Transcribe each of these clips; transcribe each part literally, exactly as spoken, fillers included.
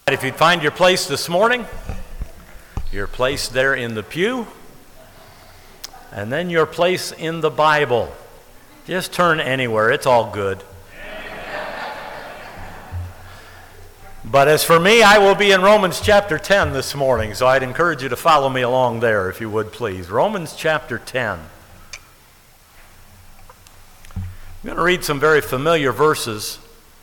If you'd find your place this morning, your place there in the pew, and then your place in the Bible. Just turn anywhere, it's all good. But as for me, I will be in Romans chapter ten this morning, so I'd encourage you to follow me along there if you would please. Romans chapter ten. I'm going to read some very familiar verses.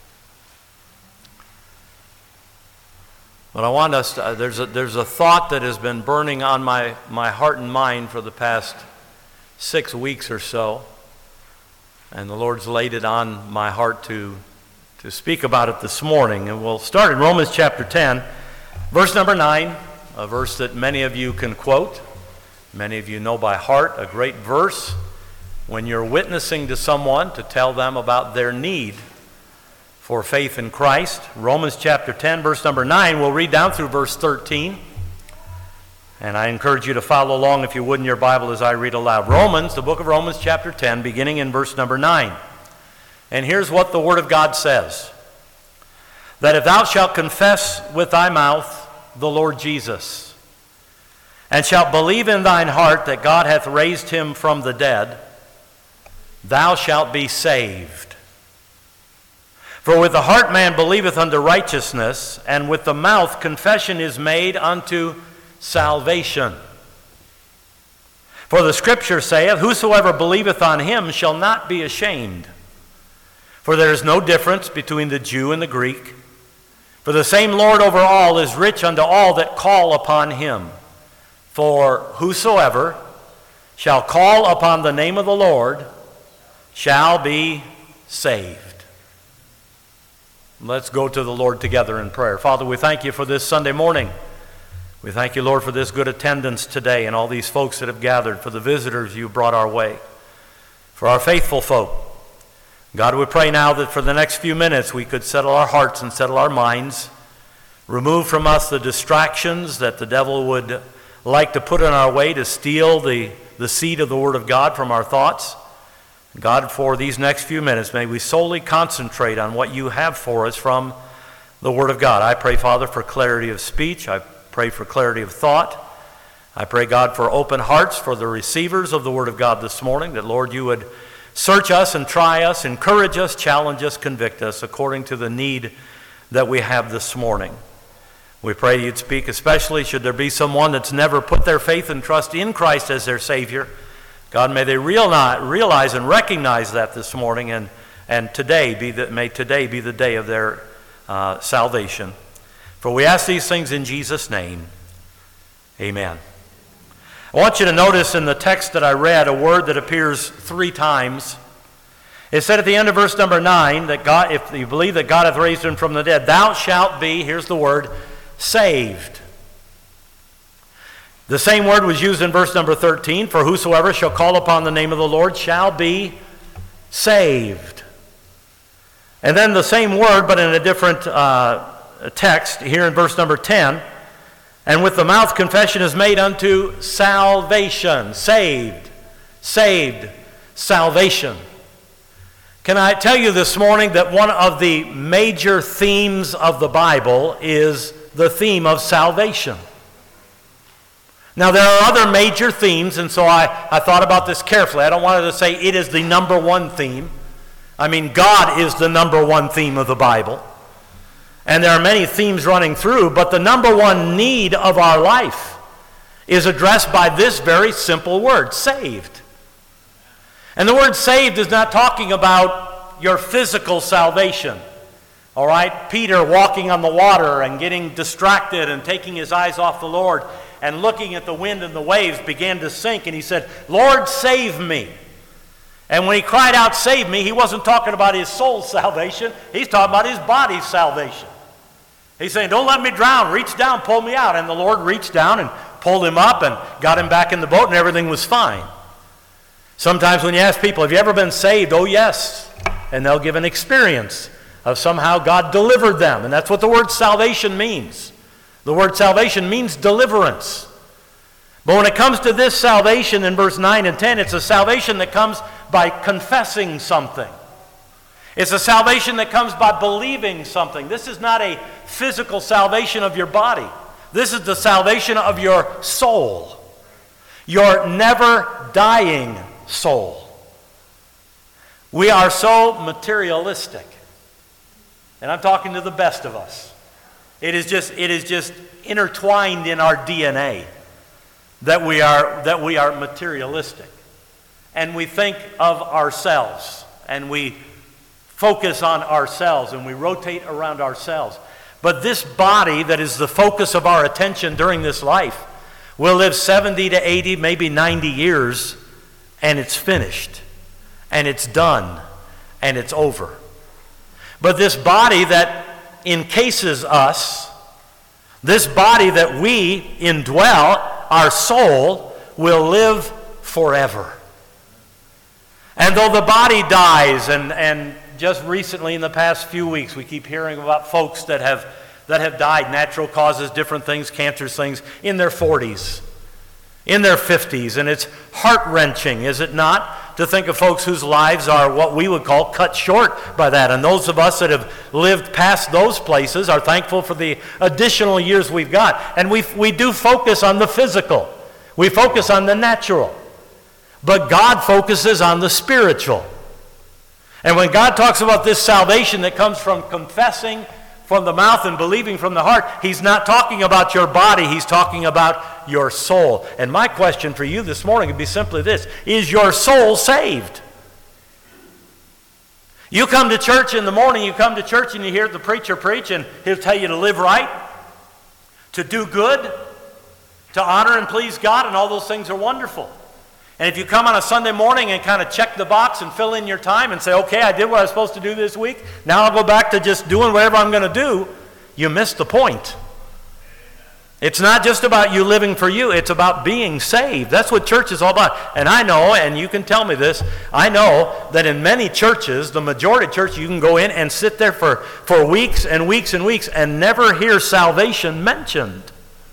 But I want us to, uh, there's a, there's a thought that has been burning on my, my heart and mind for the past six weeks or so. And the Lord's laid it on my heart to, to speak about it this morning. And we'll start in Romans chapter ten, verse number nine, a verse that many of you can quote. Many of you know by heart, a great verse when you're witnessing to someone to tell them about their need for faith in Christ. Romans chapter ten, verse number nine, we'll read down through verse thirteen. And I encourage you to follow along if you would in your Bible as I read aloud. Romans, the book of Romans chapter ten, beginning in verse number nine. And here's what the Word of God says. That if thou shalt confess with thy mouth the Lord Jesus, and shalt believe in thine heart that God hath raised him from the dead, thou shalt be saved. For with the heart man believeth unto righteousness, and with the mouth confession is made unto salvation. For the Scripture saith, whosoever believeth on him shall not be ashamed. For there is no difference between the Jew and the Greek. For the same Lord over all is rich unto all that call upon him. For whosoever shall call upon the name of the Lord shall be saved. Let's go to the Lord together in prayer. Father, we thank you for this Sunday morning. We thank you, Lord, for this good attendance today and all these folks that have gathered, for the visitors you brought our way, for our faithful folk. God, we pray now that for the next few minutes we could settle our hearts and settle our minds, remove from us the distractions that the devil would like to put in our way to steal the, the seed of the Word of God from our thoughts. God, for these next few minutes, may we solely concentrate on what you have for us from the Word of God. I pray, Father, for clarity of speech. I pray for clarity of thought. I pray, God, for open hearts for the receivers of the Word of God this morning, that, Lord, you would search us and try us, encourage us, challenge us, convict us according to the need that we have this morning. We pray you'd speak, especially should there be someone that's never put their faith and trust in Christ as their Savior. God, may they realize and recognize that this morning, and, and today be the, may today be the day of their uh, salvation. For we ask these things in Jesus' name. Amen. I want you to notice in the text that I read a word that appears three times. It said at the end of verse number nine that God, if you believe that God hath raised him from the dead, thou shalt be, here's the word, saved. The same word was used in verse number thirteen, for whosoever shall call upon the name of the Lord shall be saved. And then the same word, but in a different uh, text, here in verse number ten, and with the mouth confession is made unto salvation. Saved, saved, salvation. Can I tell you this morning that one of the major themes of the Bible is the theme of salvation? Now, there are other major themes, and so I, I thought about this carefully. I don't want to say it is the number one theme. I mean, God is the number one theme of the Bible. And there are many themes running through, but the number one need of our life is addressed by this very simple word, saved. And the word saved is not talking about your physical salvation. All right? Peter walking on the water and getting distracted and taking his eyes off the Lord and looking at the wind and the waves began to sink, and he said, Lord, save me. And when he cried out, save me, he wasn't talking about his soul's salvation. He's talking about his body's salvation. He's saying, don't let me drown. Reach down, pull me out. And the Lord reached down and pulled him up and got him back in the boat, and everything was fine. Sometimes when you ask people, have you ever been saved? Oh, yes. And they'll give an experience of somehow God delivered them. And that's what the word salvation means. The word salvation means deliverance. But when it comes to this salvation in verse nine and ten, it's a salvation that comes by confessing something. It's a salvation that comes by believing something. This is not a physical salvation of your body. This is the salvation of your soul, your never dying soul. We are so materialistic, and I'm talking to the best of us. It is just, it is just intertwined in our D N A that we are, that we are materialistic. And we think of ourselves, and we focus on ourselves, and we rotate around ourselves. But this body that is the focus of our attention during this life will live seventy to eighty, maybe ninety years, and it's finished, and it's done, and it's over. But this body that encases us, this body that we indwell, our soul, will live forever. And though the body dies, and, and just recently in the past few weeks, we keep hearing about folks that have, that have died, natural causes, different things, cancers, things, in their forties, in their fifties, and it's heart-wrenching, is it not, to think of folks whose lives are what we would call cut short by that. And those of us that have lived past those places are thankful for the additional years we've got. And we we do focus on the physical. We focus on the natural. But God focuses on the spiritual. And when God talks about this salvation that comes from confessing from the mouth and believing from the heart, He's not talking about your body, He's talking about your soul. And my question for you this morning would be simply this: is your soul saved? You come to church in the morning, you come to church and you hear the preacher preach, and he'll tell you to live right, to do good, to honor and please God, and all those things are wonderful. And if you come on a Sunday morning and kind of check the box and fill in your time and say, okay, I did what I was supposed to do this week, now I'll go back to just doing whatever I'm going to do, you missed the point. It's not just about you living for you, it's about being saved. That's what church is all about. And I know, and you can tell me this, I know that in many churches, the majority of churches, you can go in and sit there for, for weeks and weeks and weeks and never hear salvation mentioned.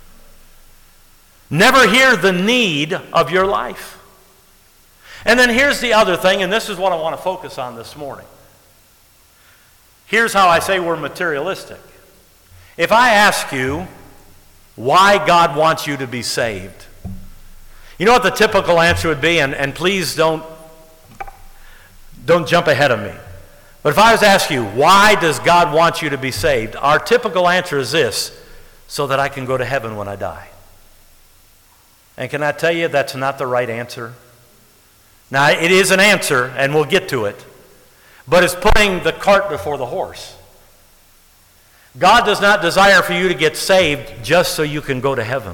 Never hear the need of your life. And then here's the other thing, and this is what I want to focus on this morning. Here's how I say we're materialistic. If I ask you why God wants you to be saved, you know what the typical answer would be, and, and please don't, don't jump ahead of me. But if I was to ask you, why does God want you to be saved? Our typical answer is this: so that I can go to heaven when I die. And can I tell you that's not the right answer? Now, it is an answer, and we'll get to it, but it's putting the cart before the horse. God does not desire for you to get saved just so you can go to heaven.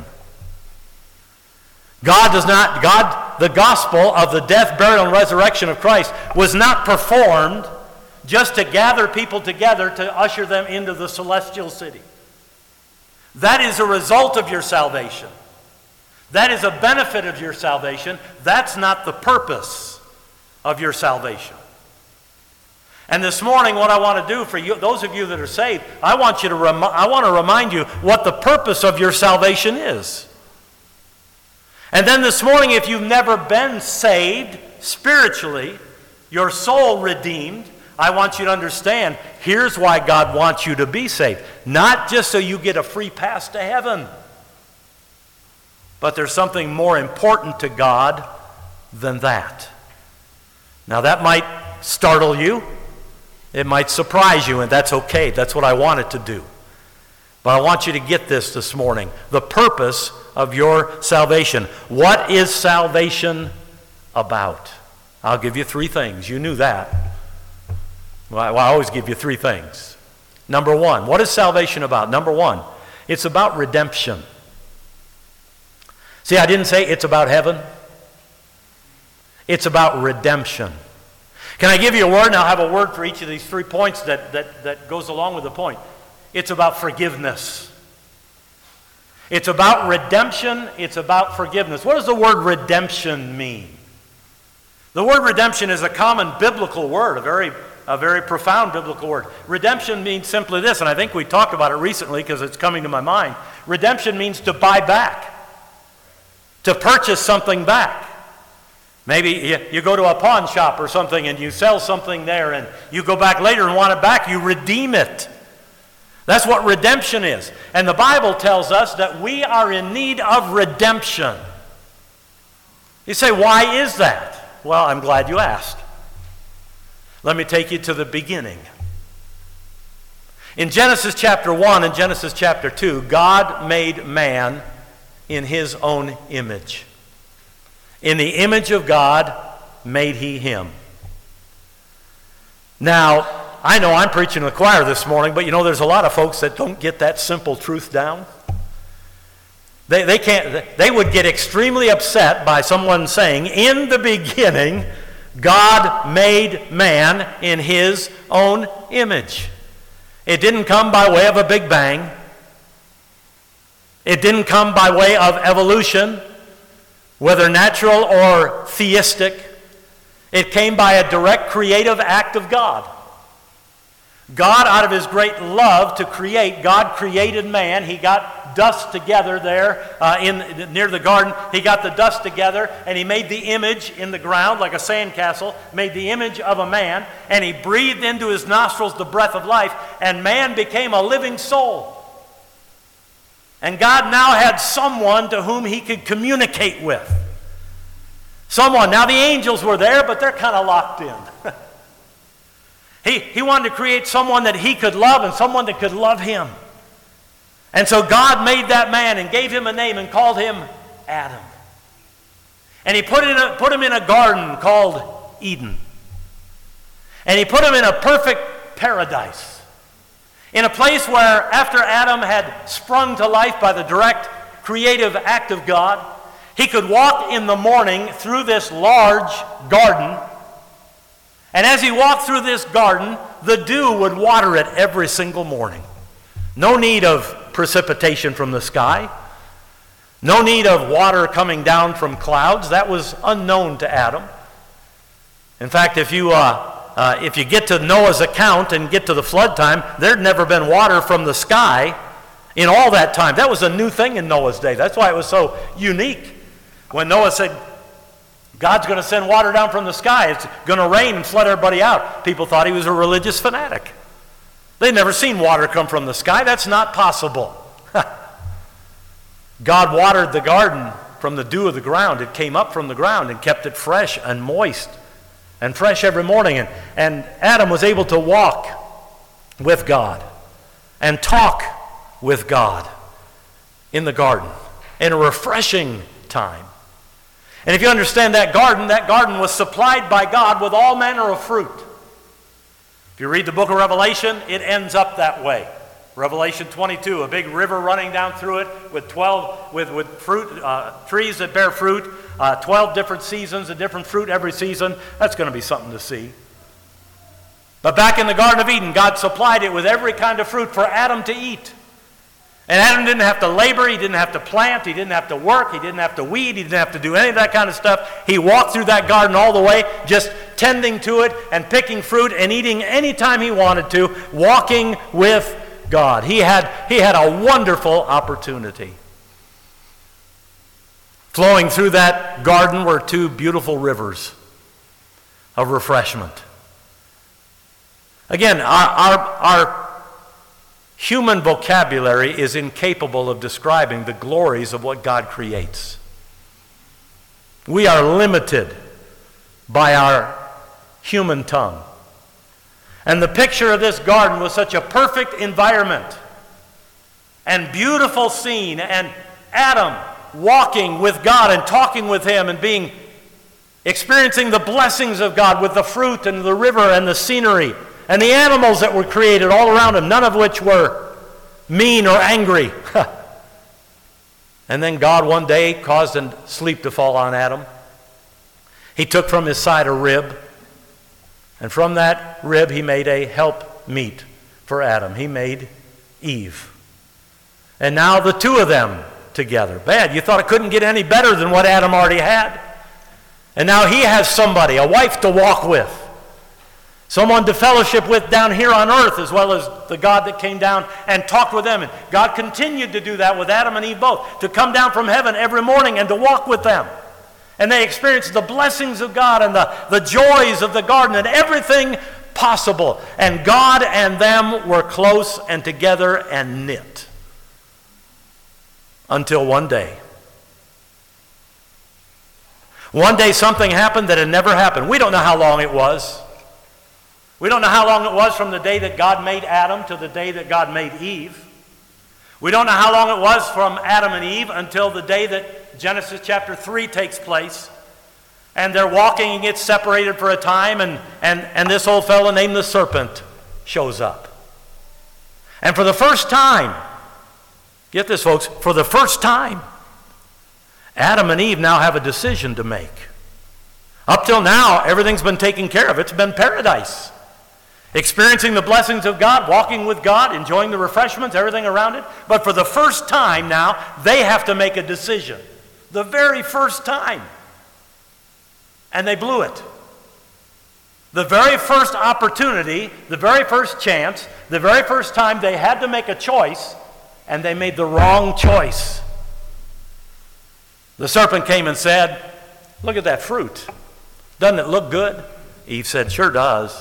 God does not, God, the gospel of the death, burial, and resurrection of Christ was not performed just to gather people together to usher them into the celestial city. That is a result of your salvation. That is a benefit of your salvation. That's not the purpose of your salvation. And this morning, what I want to do for you, those of you that are saved, I want you to rem- I want to remind you what the purpose of your salvation is. And then this morning, if you've never been saved spiritually, your soul redeemed, I want you to understand, here's why God wants you to be saved. Not just so you get a free pass to heaven, but there's something more important to God than that. Now that might startle you. It might surprise you, and that's okay. That's what I wanted to do. But I want you to get this this morning. The purpose of your salvation. What is salvation about? I'll give you three things. You knew that. Well, I always give you three things. Number one, what is salvation about? Number one, it's about redemption. See, I didn't say it's about heaven. It's about redemption. Can I give you a word? And I'll have a word for each of these three points that, that, that goes along with the point. It's about forgiveness. It's about redemption. It's about forgiveness. What does the word redemption mean? The word redemption is a common biblical word, a very, a very profound biblical word. Redemption means simply this, and I think we talked about it recently because it's coming to my mind. Redemption means to buy back, to purchase something back. Maybe you, you go to a pawn shop or something and you sell something there and you go back later and want it back, you redeem it. That's what redemption is. And the Bible tells us that we are in need of redemption. You say, why is that? Well, I'm glad you asked. Let me take you to the beginning. In Genesis chapter one and Genesis chapter two, God made man in his own image. In the image of God made he him. Now, I know I'm preaching to the choir this morning, but you know there's a lot of folks that don't get that simple truth down. They, they can't, they would get extremely upset by someone saying, in the beginning, God made man in his own image. It didn't come by way of a big bang. It didn't come by way of evolution, whether natural or theistic. It came by a direct creative act of God. God, out of his great love to create, God created man. He got dust together there uh, in near the garden. He got the dust together, and he made the image in the ground like a sandcastle, made the image of a man, and he breathed into his nostrils the breath of life, and man became a living soul. And God now had someone to whom he could communicate with. Someone. Now the angels were there, but they're kind of locked in. He, he wanted to create someone that he could love and someone that could love him. And so God made that man and gave him a name and called him Adam. And he put, in a, put him in a garden called Eden. And he put him in a perfect paradise. In a place where after Adam had sprung to life by the direct creative act of God, he could walk in the morning through this large garden. And as he walked through this garden, the dew would water it every single morning. No need of precipitation from the sky. No need of water coming down from clouds. That was unknown to Adam. In fact, if you, uh, uh, if you get to Noah's account and get to the flood time, there'd never been water from the sky in all that time. That was a new thing in Noah's day. That's why it was so unique. When Noah said, God's going to send water down from the sky. It's going to rain and flood everybody out. People thought he was a religious fanatic. They'd never seen water come from the sky. That's not possible. God watered the garden from the dew of the ground. It came up from the ground and kept it fresh and moist and fresh every morning. And, and Adam was able to walk with God and talk with God in the garden in a refreshing time. And if you understand that garden, that garden was supplied by God with all manner of fruit. If you read the book of Revelation, it ends up that way. Revelation twenty-two, a big river running down through it with twelve with, with fruit uh, trees that bear fruit, uh, twelve different seasons, a different fruit every season. That's going to be something to see. But back in the Garden of Eden, God supplied it with every kind of fruit for Adam to eat. And Adam didn't have to labor, he didn't have to plant, he didn't have to work, he didn't have to weed, he didn't have to do any of that kind of stuff. He walked through that garden all the way, just tending to it and picking fruit and eating anytime he wanted to, walking with God. He had, he had a wonderful opportunity. Flowing through that garden were two beautiful rivers of refreshment. Again, our, our, our human vocabulary is incapable of describing the glories of what God creates. We are limited by our human tongue. And the picture of this garden was such a perfect environment and beautiful scene, and Adam walking with God and talking with him and being experiencing the blessings of God with the fruit and the river and the scenery and the animals that were created all around him, none of which were mean or angry. And then God one day caused a sleep to fall on Adam. He took from his side a rib, and from that rib he made a help meet for Adam. He made Eve. And now the two of them together. Bad. You thought it couldn't get any better than what Adam already had. And now he has somebody, a wife to walk with. Someone to fellowship with down here on earth, as well as the God that came down and talked with them. And God continued to do that with Adam and Eve both, to come down from heaven every morning and to walk with them And they experienced the blessings of God and the, the joys of the garden and everything possible. And God and them were close and together and knit. Until one day. One day something happened that had never happened. We don't know how long it was. We don't know how long it was from the day that God made Adam to the day that God made Eve. We don't know how long it was from Adam and Eve until the day that Genesis chapter three takes place. And they're walking and get separated for a time, and, and, and this old fellow named the serpent shows up. And for the first time, get this folks, for the first time, Adam and Eve now have a decision to make. Up till now, everything's been taken care of. It's been paradise. Experiencing the blessings of God, walking with God, enjoying the refreshments, everything around it. But for the first time now, they have to make a decision. The very first time. And they blew it. The very first opportunity, the very first chance, the very first time they had to make a choice, and they made the wrong choice. The serpent came and said, "Look at that fruit. Doesn't it look good?" Eve said, "Sure does."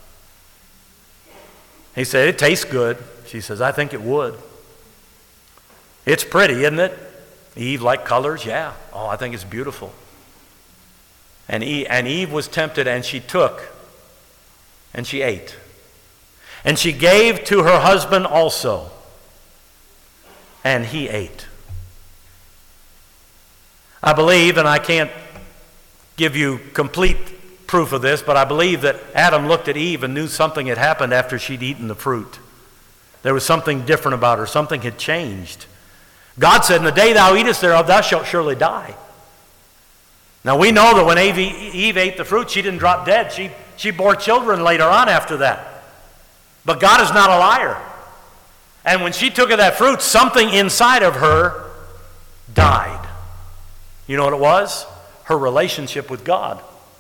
He said, "It tastes good." She says, "I think it would." "It's pretty, isn't it?" Eve, "Like colors?" "Yeah." "Oh, I think it's beautiful." And Eve, and Eve was tempted, and she took, and she ate. And she gave to her husband also, and he ate. I believe, and I can't give you complete proof of this, but I believe that Adam looked at Eve and knew something had happened after she'd eaten the fruit. There was something different about her. Something had changed. God said, "In the day thou eatest thereof, thou shalt surely die." Now we know that when Eve, Eve ate the fruit, she didn't drop dead. She, she bore children later on after that. But God is not a liar. And when she took of that fruit, something inside of her died. You know what it was? Her relationship with God.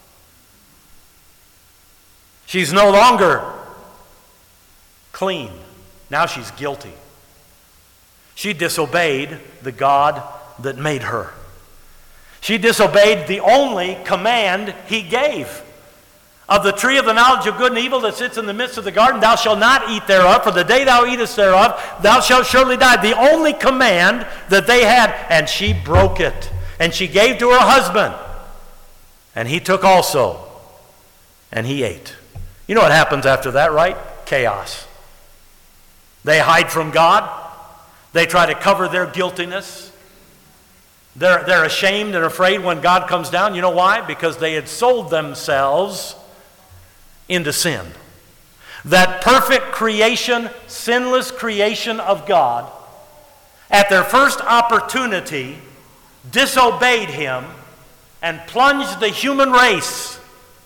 She's no longer clean. Now she's guilty. She disobeyed the God that made her. She disobeyed the only command he gave. Of the tree of the knowledge of good and evil that sits in the midst of the garden, thou shalt not eat thereof, for the day thou eatest thereof, thou shalt surely die. The only command that they had, and she broke it. And she gave to her husband, and he took also, and he ate. You know what happens after that, right? Chaos. They hide from God. They try to cover their guiltiness. They're, they're ashamed and afraid when God comes down. You know why? Because they had sold themselves into sin. That perfect creation, sinless creation of God, at their first opportunity, disobeyed him and plunged the human race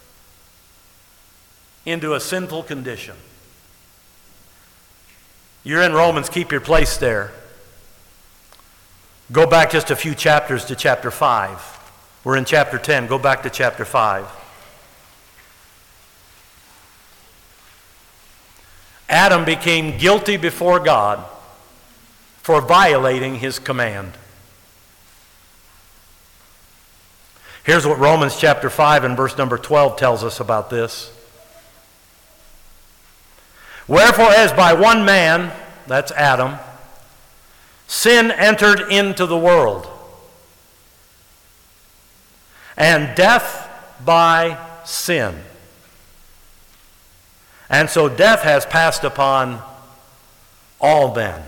into a sinful condition. You're in Romans, keep your place there. Go back just a few chapters to chapter five. We're in chapter ten. Go back to chapter five. Adam became guilty before God for violating his command. Here's what Romans chapter five and verse number twelve tells us about this. Wherefore, as by one man, that's Adam, sin entered into the world, and death by sin. And so death has passed upon all men,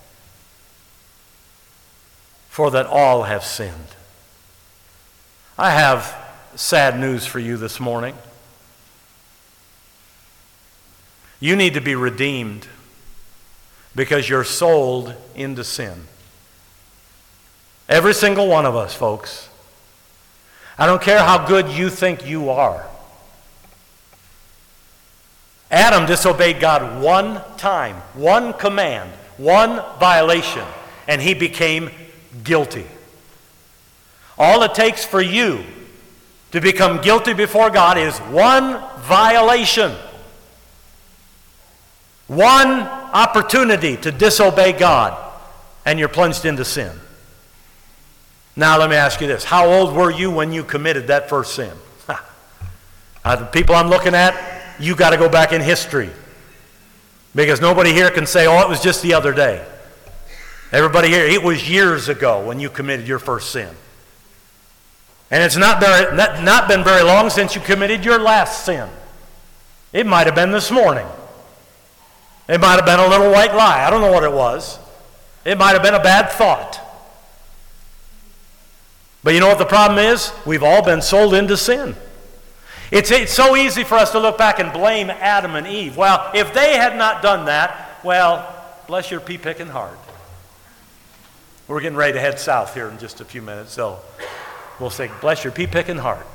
for that all have sinned. I have sad news for you this morning. You need to be redeemed because you're sold into sin. Every single one of us, folks. I don't care how good you think you are. Adam disobeyed God one time, one command, one violation, and he became guilty. All it takes for you to become guilty before God is one violation. One opportunity to disobey God, and you're plunged into sin. Now let me ask you this. How old were you when you committed that first sin? Uh, the people I'm looking at, you got to go back in history. Because nobody here can say, oh, it was just the other day. Everybody here, it was years ago when you committed your first sin. And it's not, very, not, not been very long since you committed your last sin. It might have been this morning. It might have been a little white lie. I don't know what it was. It might have been a bad thought. But you know what the problem is? We've all been sold into sin. It's, it's so easy for us to look back and blame Adam and Eve. Well, if they had not done that, well, bless your pea-picking heart. We're getting ready to head south here in just a few minutes, so we'll say, bless your pea-picking heart.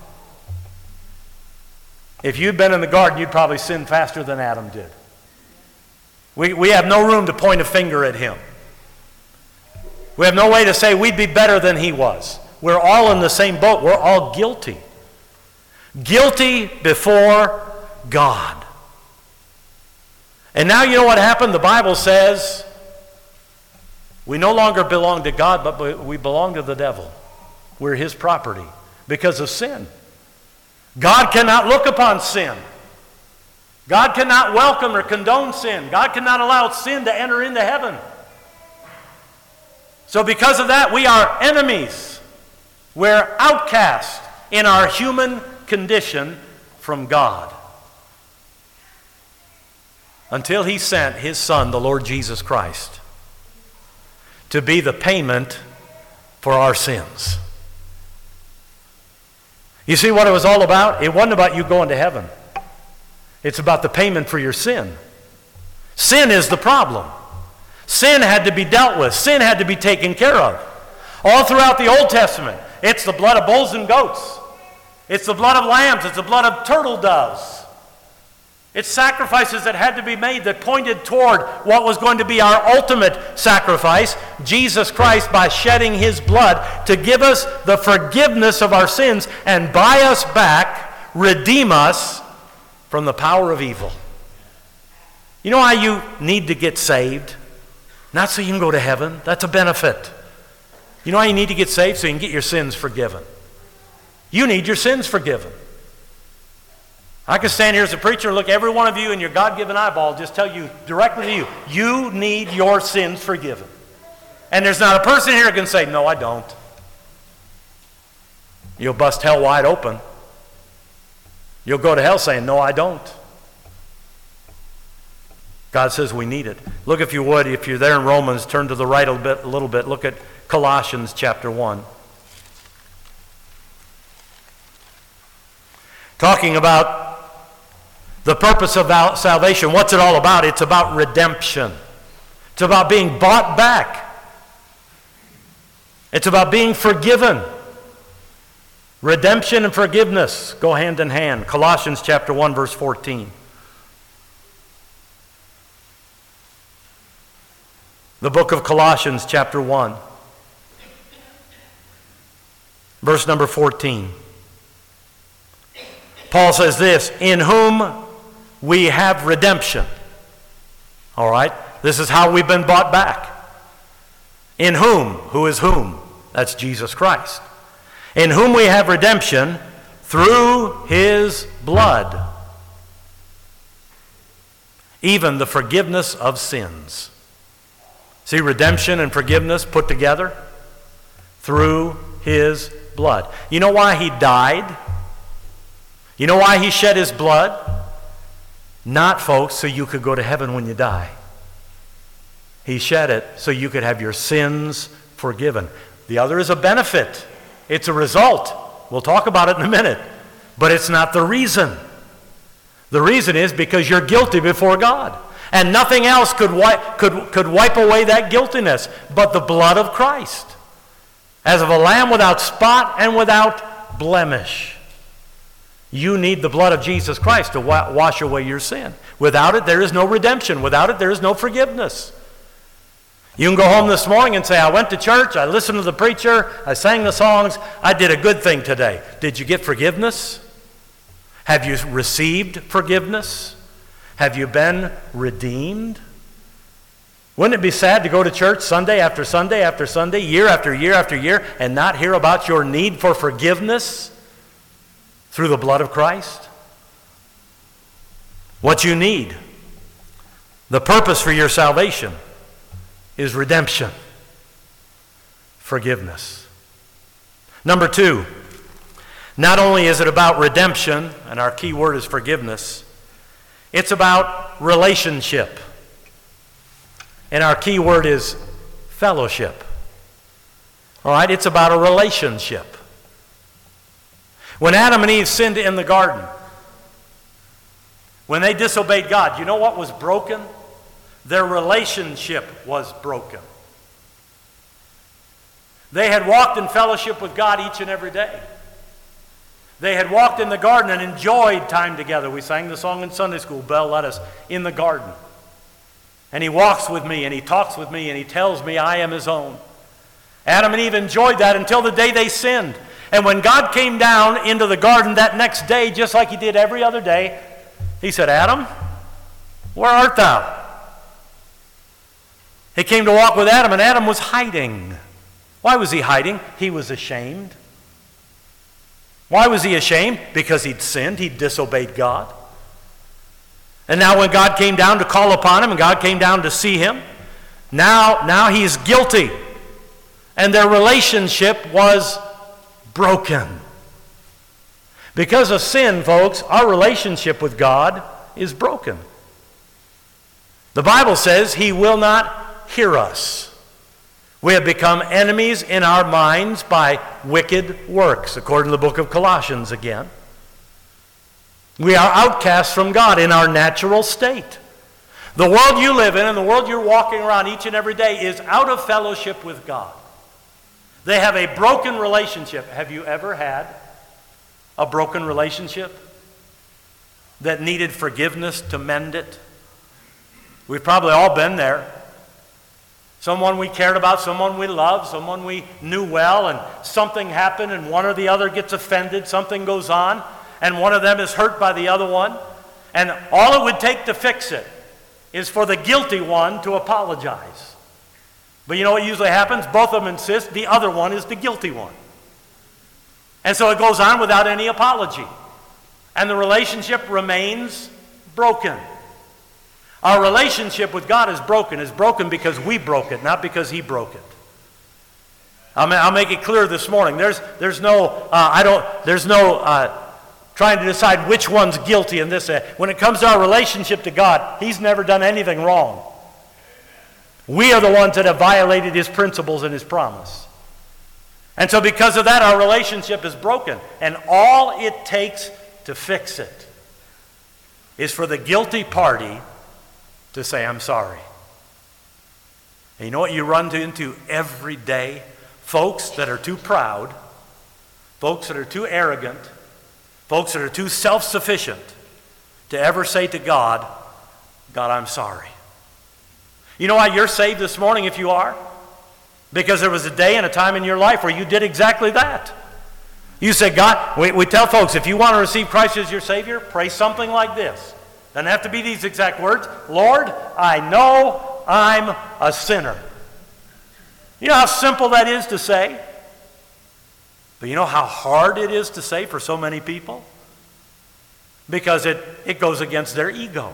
If you'd been in the garden, you'd probably sin faster than Adam did. We, we have no room to point a finger at him. We have no way to say we'd be better than he was. We're all in the same boat. We're all guilty. Guilty before God. And now you know what happened? The Bible says we no longer belong to God, but we belong to the devil. We're his property because of sin. God cannot look upon sin. God cannot welcome or condone sin. God cannot allow sin to enter into heaven. So because of that, we are enemies. We're outcast in our human condition from God. Until he sent his Son, the Lord Jesus Christ, to be the payment for our sins. You see what it was all about? It wasn't about you going to heaven. It's about the payment for your sin. Sin is the problem. Sin had to be dealt with. Sin had to be taken care of. All throughout the Old Testament, it's the blood of bulls and goats. It's the blood of lambs. It's the blood of turtle doves. It's sacrifices that had to be made that pointed toward what was going to be our ultimate sacrifice, Jesus Christ, by shedding his blood to give us the forgiveness of our sins and buy us back, redeem us from the power of evil. You know why you need to get saved? Not so you can go to heaven. That's a benefit. You know why you need to get saved? So you can get your sins forgiven. You need your sins forgiven. I could stand here as a preacher and look every one of you in your God-given eyeball, just tell you directly to you, you need your sins forgiven. And there's not a person here who can say, no, I don't. You'll bust hell wide open. You'll go to hell saying, no, I don't. God says we need it. Look, if you would, if you're there in Romans, turn to the right a little bit. A little bit. Look at Colossians chapter one. Talking about the purpose of salvation. What's it all about? It's about redemption. It's about being bought back. It's about being forgiven. Redemption and forgiveness go hand in hand. Colossians chapter one, verse fourteen. The book of Colossians chapter one, verse number fourteen. Paul says this, in whom we have redemption. All right? This is how we've been bought back. In whom? Who is whom? That's Jesus Christ. In whom we have redemption through his blood, even the forgiveness of sins. See, redemption and forgiveness put together through his blood. You know why he died? You know why he shed his blood? Not, folks, so you could go to heaven when you die. He shed it so you could have your sins forgiven. The other is a benefit. It's a result. We'll talk about it in a minute. But it's not the reason. The reason is because you're guilty before God. And nothing else could wipe, could, could wipe away that guiltiness but the blood of Christ, as of a lamb without spot and without blemish. You need the blood of Jesus Christ to wa- wash away your sin. Without it, there is no redemption. Without it, there is no forgiveness. You can go home this morning and say, I went to church, I listened to the preacher, I sang the songs, I did a good thing today. Did you get forgiveness? Have you received forgiveness? Have you been redeemed? Wouldn't it be sad to go to church Sunday after Sunday after Sunday, year after year after year, and not hear about your need for forgiveness through the blood of Christ? What you need, the purpose for your salvation, is redemption, forgiveness. Number two, not only is it about redemption, and our key word is forgiveness, it's about relationship. And our key word is fellowship. All right, it's about a relationship. When Adam and Eve sinned in the garden, when they disobeyed God, you know what was broken? Their relationship was broken. They had walked in fellowship with God each and every day. They had walked in the garden and enjoyed time together. We sang the song in Sunday school, Bell led us, in the garden. And he walks with me, and he talks with me, and he tells me I am his own. Adam and Eve enjoyed that until the day they sinned. And when God came down into the garden that next day, just like he did every other day, he said, Adam, where art thou? He came to walk with Adam, and Adam was hiding. Why was he hiding? He was ashamed. Why was he ashamed? Because he'd sinned, he'd disobeyed God. And now when God came down to call upon him, and God came down to see him, now, now he's guilty. And their relationship was broken. Because of sin, folks, our relationship with God is broken. The Bible says he will not hear us. We have become enemies in our minds by wicked works, according to the book of Colossians again. We are outcasts from God in our natural state. The world you live in and the world you're walking around each and every day is out of fellowship with God. They have a broken relationship. Have you ever had a broken relationship that needed forgiveness to mend it? We've probably all been there. Someone we cared about, someone we loved, someone we knew well, and something happened and one or the other gets offended, something goes on, and one of them is hurt by the other one. And all it would take to fix it is for the guilty one to apologize. But you know what usually happens? Both of them insist the other one is the guilty one. And so it goes on without any apology. And the relationship remains broken. Our relationship with God is broken. It's broken because we broke it, not because he broke it. I'll, I'll make it clear this morning. There's, there's no, uh, I don't, there's no uh, trying to decide which one's guilty in this. When it comes to our relationship to God, he's never done anything wrong. We are the ones that have violated his principles and his promise. And so because of that, our relationship is broken. And all it takes to fix it is for the guilty party to say, I'm sorry. And you know what you run into every day? Folks that are too proud, folks that are too arrogant, folks that are too self-sufficient to ever say to God, God, I'm sorry. You know why you're saved this morning if you are? Because there was a day and a time in your life where you did exactly that. You said, God, we, we tell folks, if you want to receive Christ as your Savior, pray something like this. Doesn't have to be these exact words. Lord, I know I'm a sinner. You know how simple that is to say? But you know how hard it is to say for so many people? Because it, it goes against their ego.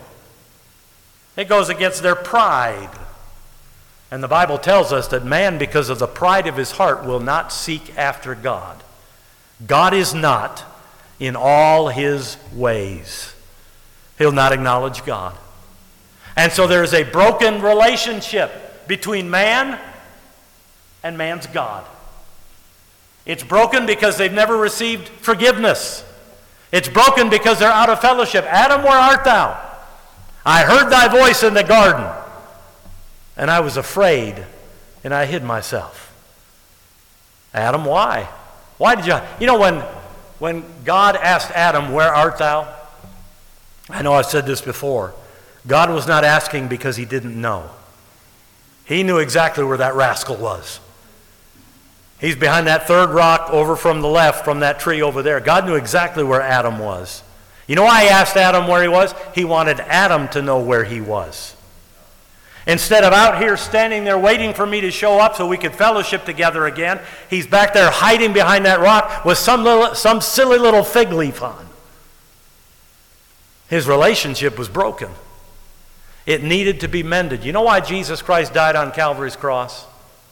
It goes against their pride. And the Bible tells us that man, because of the pride of his heart, will not seek after God. God is not in all his ways. He'll not acknowledge God. And so there is a broken relationship between man and man's God. It's broken because they've never received forgiveness. It's broken because they're out of fellowship. Adam, where art thou? I heard thy voice in the garden, and I was afraid, and I hid myself. Adam, why? Why did you... You know, when, when God asked Adam, where art thou? I know I've said this before. God was not asking because he didn't know. He knew exactly where that rascal was. He's behind that third rock over from the left, from that tree over there. God knew exactly where Adam was. You know why he asked Adam where he was? He wanted Adam to know where he was. Instead of out here standing there waiting for me to show up so we could fellowship together again, he's back there hiding behind that rock with some, little, some silly little fig leaf on. His relationship was broken. It needed to be mended. You know why Jesus Christ died on Calvary's cross?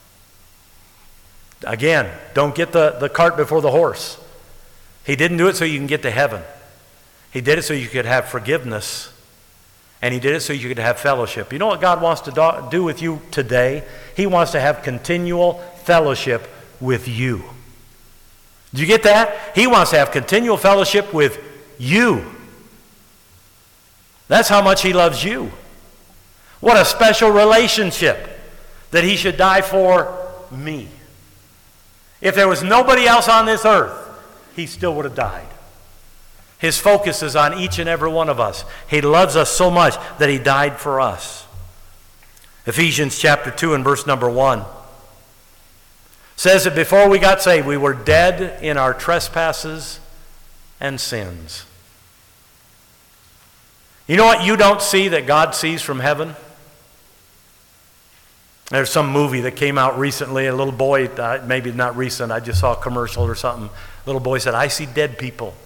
Again, don't get the, the cart before the horse. He didn't do it so you can get to heaven. He did it so you could have forgiveness. And he did it so you could have fellowship. You know what God wants to do with you today? He wants to have continual fellowship with you. Did you get that? He wants to have continual fellowship with you. That's how much he loves you. What a special relationship that he should die for me. If there was nobody else on this earth, he still would have died. His focus is on each and every one of us. He loves us so much that he died for us. Ephesians chapter two and verse number one says that before we got saved, we were dead in our trespasses and sins. You know what you don't see that God sees from heaven? There's some movie that came out recently. A little boy, uh, maybe not recent, I just saw a commercial or something. A little boy said, "I see dead people."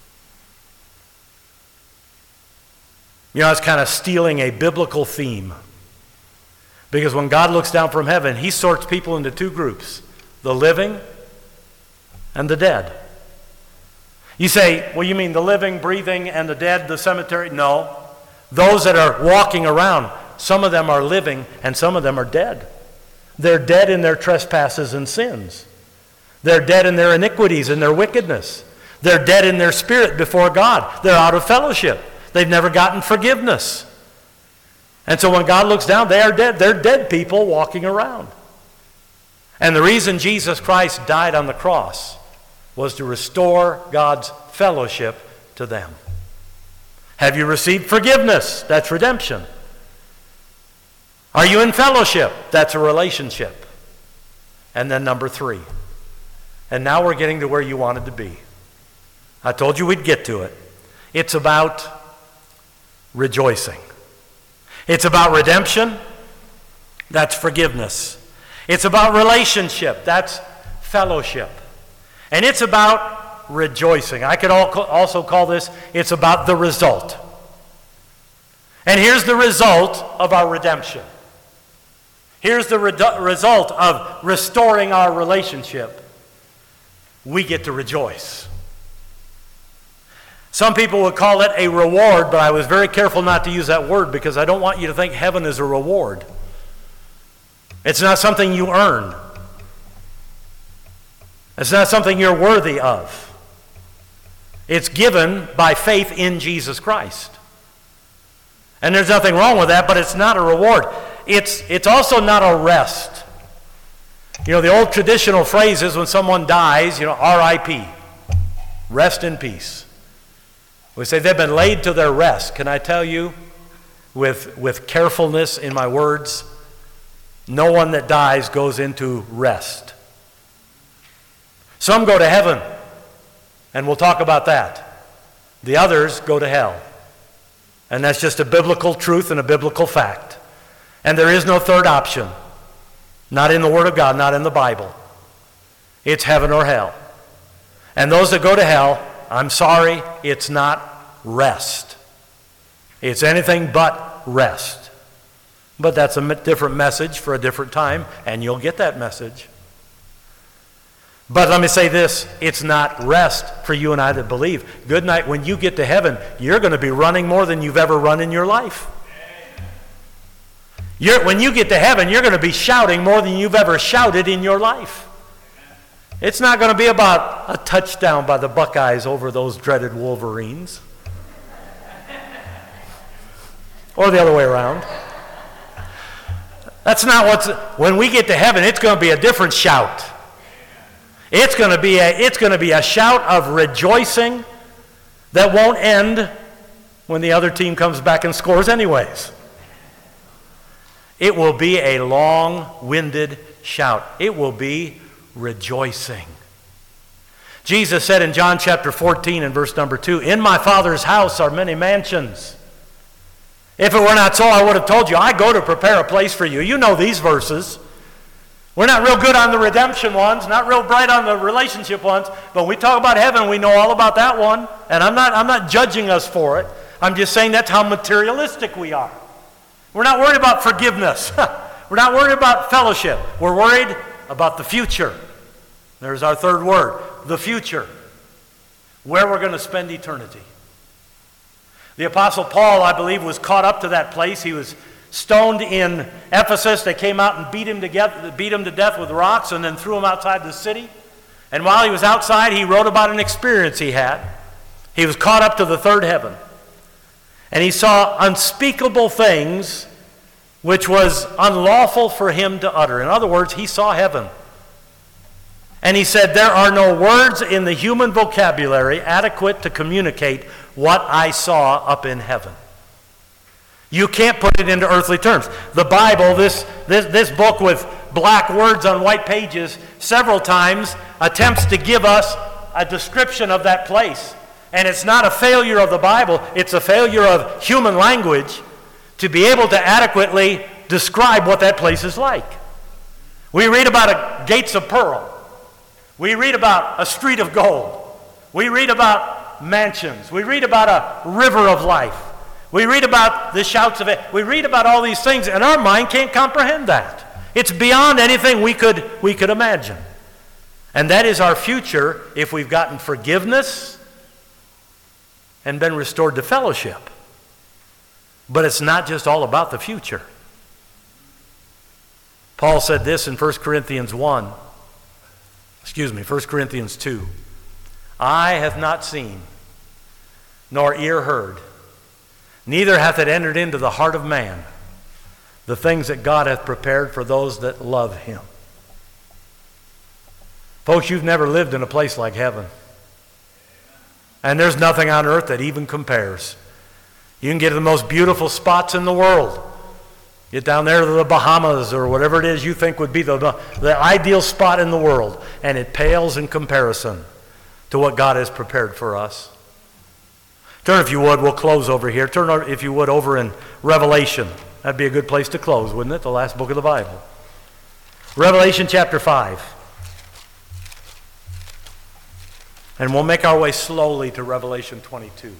You know, it's kind of stealing a biblical theme. Because when God looks down from heaven, he sorts people into two groups, the living and the dead. You say, well, you mean the living, breathing, and the dead, the cemetery? No. Those that are walking around, some of them are living and some of them are dead. They're dead in their trespasses and sins. They're dead in their iniquities and their wickedness. They're dead in their spirit before God. They're out of fellowship. They've never gotten forgiveness. And so when God looks down, they are dead. They're dead people walking around. And the reason Jesus Christ died on the cross was to restore God's fellowship to them. Have you received forgiveness? That's redemption. Are you in fellowship? That's a relationship. And then number three. And now we're getting to where you wanted to be. I told you we'd get to it. It's about rejoicing. It's about redemption. That's forgiveness. It's about relationship. That's fellowship. And it's about rejoicing. I could also call this, it's about the result. And here's the result of our redemption. Here's the re- result of restoring our relationship. We get to rejoice. Some people would call it a reward, but I was very careful not to use that word because I don't want you to think heaven is a reward. It's not something you earn. It's not something you're worthy of. It's given by faith in Jesus Christ. And there's nothing wrong with that, but it's not a reward. It's, it's also not a rest. You know, the old traditional phrase is when someone dies, you know, R I P, rest in peace. We say they've been laid to their rest. Can I tell you, with, with carefulness in my words, no one that dies goes into rest. Some go to heaven, and we'll talk about that. The others go to hell. And that's just a biblical truth and a biblical fact. And there is no third option. Not in the Word of God, not in the Bible. It's heaven or hell. And those that go to hell, I'm sorry, it's not rest. It's anything but rest. But that's a different message for a different time, and you'll get that message. But let me say this, it's not rest for you and I that believe. Good night, when you get to heaven, you're going to be running more than you've ever run in your life. You're, when you get to heaven, you're going to be shouting more than you've ever shouted in your life. It's not going to be about a touchdown by the Buckeyes over those dreaded Wolverines. Or the other way around. That's not what's... When we get to heaven, it's going to be a different shout. It's going to be a, it's going to be a shout of rejoicing that won't end when the other team comes back and scores anyways. It will be a long-winded shout. It will be rejoicing. Jesus said in John chapter fourteen and verse number two, "In my Father's house are many mansions. If it were not so, I would have told you, I go to prepare a place for you. You know these verses. We're not real good on the redemption ones, not real bright on the relationship ones, but we talk about heaven, we know all about that one. And I'm not, I'm not judging us for it. I'm just saying that's how materialistic we are. We're not worried about forgiveness. We're not worried about fellowship. We're worried about the future. There's our third word, the future. Where we're going to spend eternity. The Apostle Paul, I believe, was caught up to that place. He was stoned in Ephesus. They came out and beat him to death, beat him to death with rocks and then threw him outside the city. And while he was outside, he wrote about an experience he had. He was caught up to the third heaven. And he saw unspeakable things which was unlawful for him to utter. In other words, he saw heaven. And he said, there are no words in the human vocabulary adequate to communicate what I saw up in heaven. You can't put it into earthly terms. The Bible, this, this, this book with black words on white pages, several times attempts to give us a description of that place. And it's not a failure of the Bible, it's a failure of human language to be able to adequately describe what that place is like. We read about a gates of pearl. We read about a street of gold. We read about mansions. We read about a river of life. We read about the shouts of it. We read about all these things, and our mind can't comprehend that. It's beyond anything we could, we could imagine. And that is our future if we've gotten forgiveness and been restored to fellowship. But it's not just all about the future. Paul said this in First Corinthians one. Excuse me, First Corinthians two. Eye hath not seen, nor ear heard, neither hath it entered into the heart of man, the things that God hath prepared for those that love him. Folks, you've never lived in a place like heaven. And there's nothing on earth that even compares. You can get to the most beautiful spots in the world. Get down there to the Bahamas or whatever it is you think would be the, the ideal spot in the world. And it pales in comparison to what God has prepared for us. Turn, if you would, we'll close over here. Turn, if you would, over in Revelation. That'd be a good place to close, wouldn't it? The last book of the Bible. Revelation chapter five. And we'll make our way slowly to Revelation twenty-two.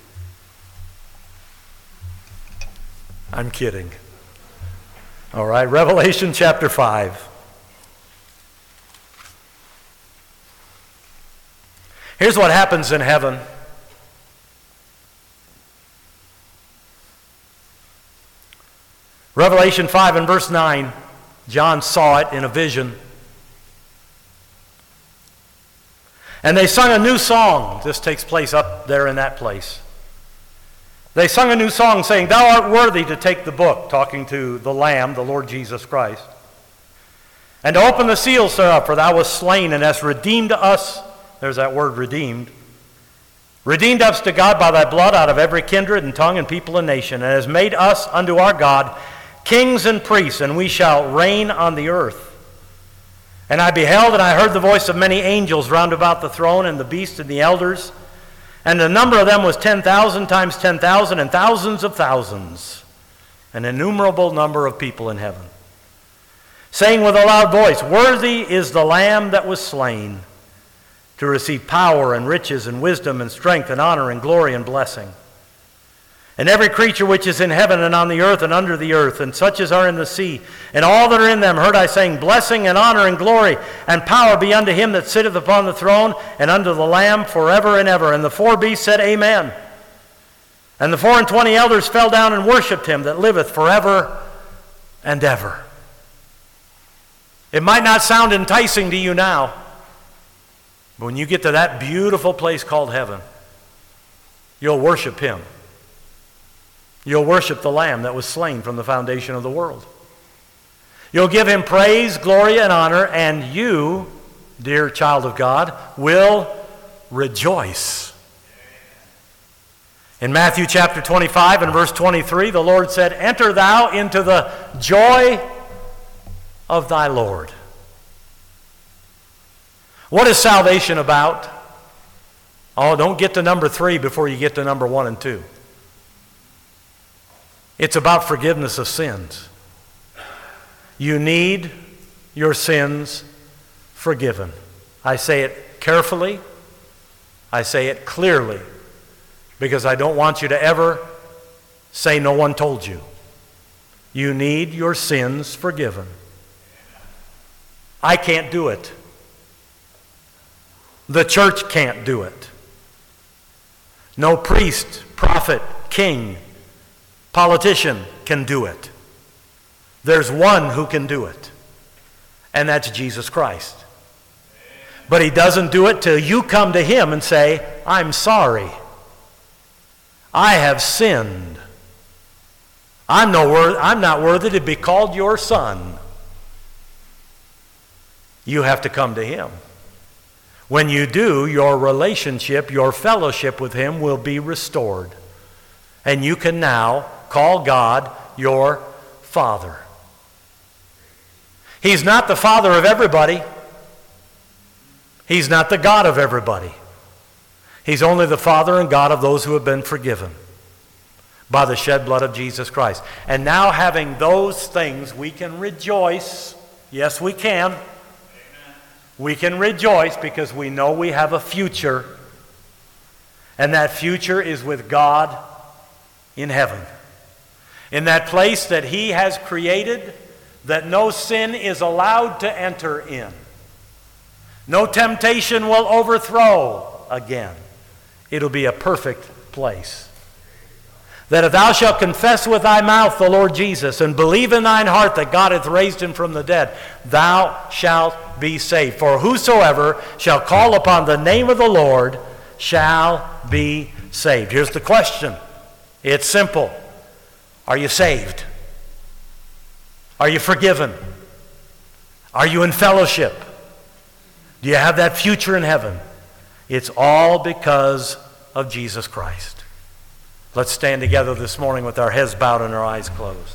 I'm kidding. All right, Revelation chapter five. Here's what happens in heaven. Revelation five and verse nine, John saw it in a vision. And they sung a new song. This takes place up there in that place. They sung a new song saying, Thou art worthy to take the book, talking to the Lamb, the Lord Jesus Christ, and to open the seals thereof, for thou wast slain and hast redeemed us. There's that word, redeemed. Redeemed us to God by thy blood out of every kindred and tongue and people and nation, and has made us unto our God kings and priests, and we shall reign on the earth. And I beheld, and I heard the voice of many angels round about the throne, and the beast and the elders. And the number of them was ten thousand times ten thousand, and thousands of thousands, an innumerable number of people in heaven, saying with a loud voice, Worthy is the Lamb that was slain, to receive power and riches and wisdom and strength and honor and glory and blessing. And every creature which is in heaven and on the earth and under the earth, and such as are in the sea, and all that are in them, heard I saying, Blessing and honor and glory and power be unto him that sitteth upon the throne, and unto the Lamb forever and ever. And the four beasts said, Amen. And the four and twenty elders fell down and worshipped him that liveth forever and ever. It might not sound enticing to you now, but when you get to that beautiful place called heaven, you'll worship him. You'll worship the Lamb that was slain from the foundation of the world. You'll give him praise, glory, and honor, and you, dear child of God, will rejoice. In Matthew chapter twenty-five and verse twenty-three, the Lord said, Enter thou into the joy of thy Lord. What is salvation about? Oh, don't get to number three before you get to number one and two. It's about forgiveness of sins. You need your sins forgiven. I say it carefully. I say it clearly, because I don't want you to ever say no one told you. You need your sins forgiven. I can't do it. The church can't do it. No priest, prophet, king, politician can do it. There's one who can do it, and that's Jesus Christ. But he doesn't do it till you come to him and say, I'm sorry. I have sinned. I'm, no wor- I'm not worthy to be called your son. You have to come to him. When you do, your relationship, your fellowship with him will be restored. And you can now call God your Father. He's not the Father of everybody. He's not the God of everybody. He's only the Father and God of those who have been forgiven by the shed blood of Jesus Christ. And now, having those things, we can rejoice. Yes, we can. Amen. We can rejoice because we know we have a future. And that future is with God in heaven. In that place that he has created, that no sin is allowed to enter in. No temptation will overthrow again. It'll be a perfect place. That if thou shalt confess with thy mouth the Lord Jesus and believe in thine heart that God hath raised him from the dead, thou shalt be saved. For whosoever shall call upon the name of the Lord shall be saved. Here's the question. It's simple. Are you saved? Are you forgiven? Are you in fellowship? Do you have that future in heaven? It's all because of Jesus Christ. Let's stand together this morning with our heads bowed and our eyes closed.